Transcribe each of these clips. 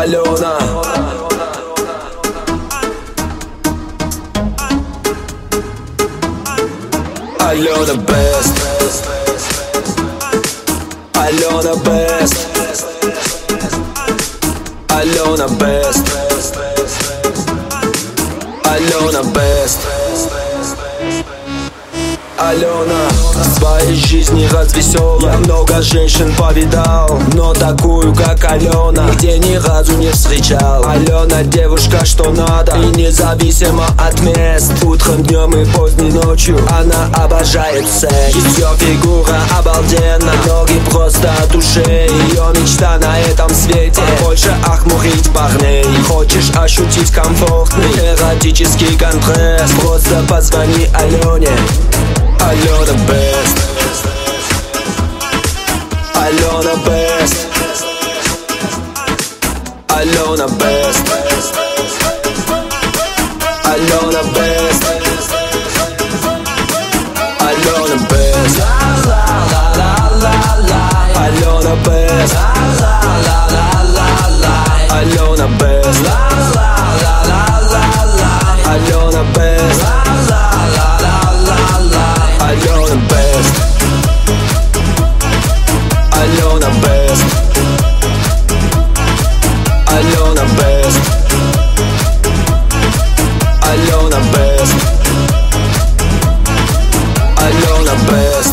Алена. Алена Best. Алена Best. Алена Best. Алена Best. Алена, в своей жизни развеселая. Я много женщин повидал, но такую, как Алена, нигде ни разу не встречал. Алена девушка, что надо, и независимо от мест. Утром, днем и поздней ночью она обожает секс. Ее фигура обалденна, ноги просто от ушей. Ее мечта на этом свете больше охмурить парней. Хочешь ощутить комфортный эротический компресс? Просто позвони Алене. Алена Best. Алена Best. Алена Best. Алена Best. Алена Best. Алена Best. Алена Best. Алена Best. Alena Best. Alena Best. Alena Best. Alena Best. Alena Best.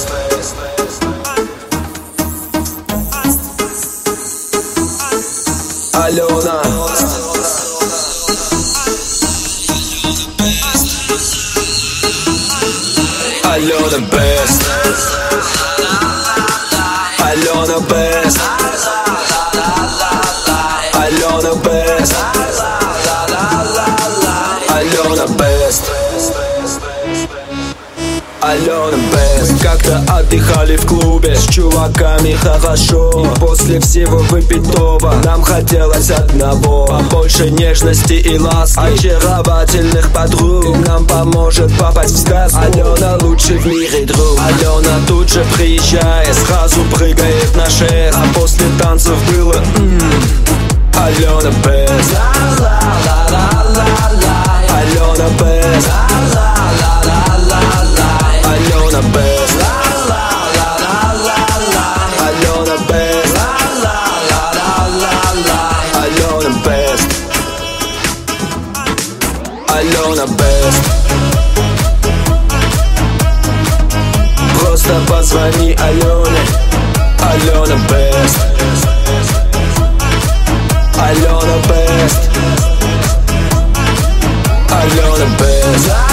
Alena. Alena Best. Alena Best. Alena Best. Alena Best. Alena Best. Как-то отдыхали в клубе с чуваками хорошо. И после всего выпитого нам хотелось одного: побольше нежности и ласки, очаровательных подруг. Нам поможет попасть в сказку Алена, лучший в мире друг. Алена тут же приезжает, сразу прыгает на шест. А после танцев было Алена Best. Алена Best. Alena Best. Alena Best. Alena Best. Alena Best. Просто позвони Алене. Alena Best. Alena Best. Alena Best.